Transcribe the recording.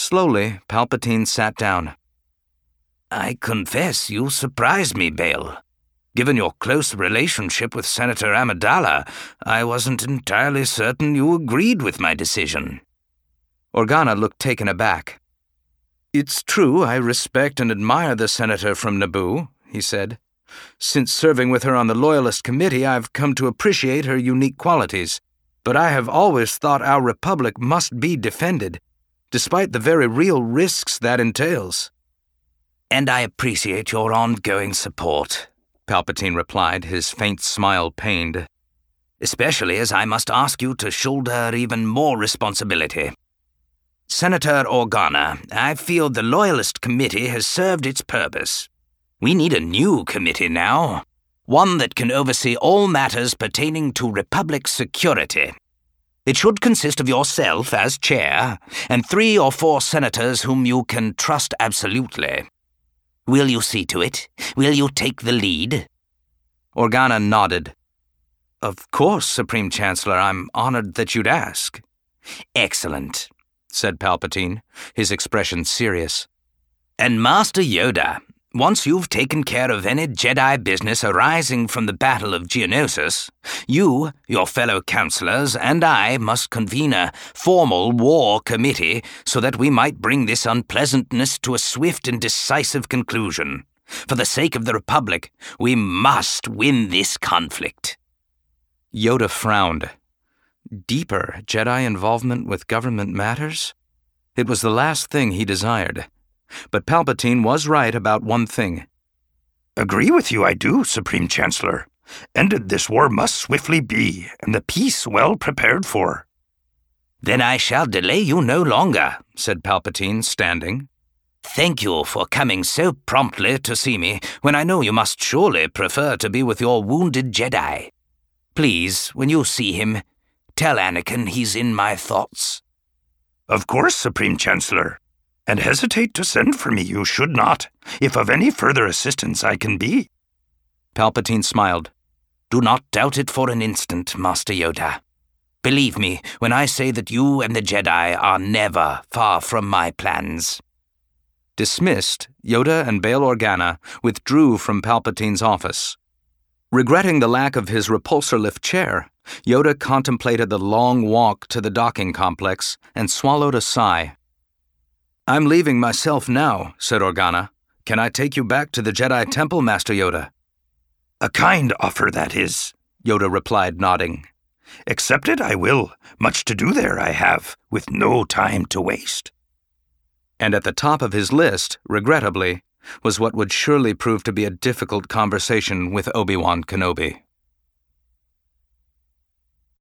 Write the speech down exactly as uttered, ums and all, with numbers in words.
Slowly, Palpatine sat down. I confess you surprised me, Bail. Given your close relationship with Senator Amidala, I wasn't entirely certain you agreed with my decision. Organa looked taken aback. It's true I respect and admire the senator from Naboo, he said. Since serving with her on the Loyalist Committee, I've come to appreciate her unique qualities. But I have always thought our Republic must be defended, despite the very real risks that entails. And I appreciate your ongoing support, Palpatine replied, his faint smile pained. Especially as I must ask you to shoulder even more responsibility. Senator Organa, I feel the Loyalist Committee has served its purpose. We need a new committee now, one that can oversee all matters pertaining to Republic security. It should consist of yourself as chair, and three or four senators whom you can trust absolutely. Will you see to it? Will you take the lead? Organa nodded. Of course, Supreme Chancellor, I'm honored that you'd ask. Excellent, said Palpatine, his expression serious. And Master Yoda, once you've taken care of any Jedi business arising from the Battle of Geonosis, you, your fellow counselors, and I must convene a formal war committee so that we might bring this unpleasantness to a swift and decisive conclusion. For the sake of the Republic, we must win this conflict. Yoda frowned. Deeper Jedi involvement with government matters? It was the last thing he desired. But Palpatine was right about one thing. Agree with you, I do, Supreme Chancellor. Ended this war must swiftly be, and the peace well prepared for. Then I shall delay you no longer, said Palpatine, standing. Thank you for coming so promptly to see me, when I know you must surely prefer to be with your wounded Jedi. Please, when you see him, tell Anakin he's in my thoughts. Of course, Supreme Chancellor. And hesitate to send for me you should not, if of any further assistance I can be. Palpatine smiled. Do not doubt it for an instant, Master Yoda. Believe me when I say that you and the Jedi are never far from my plans. Dismissed, Yoda and Bail Organa withdrew from Palpatine's office. Regretting the lack of his repulsor lift chair, Yoda contemplated the long walk to the docking complex and swallowed a sigh. I'm leaving myself now, said Organa. Can I take you back to the Jedi Temple, Master Yoda? A kind offer, that is, Yoda replied, nodding. Accept it I will. Much to do there I have, with no time to waste. And at the top of his list, regrettably, was what would surely prove to be a difficult conversation with Obi-Wan Kenobi.